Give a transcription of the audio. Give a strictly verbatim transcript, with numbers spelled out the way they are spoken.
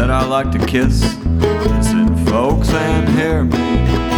that I like to kiss. Listen, folks, and hear me.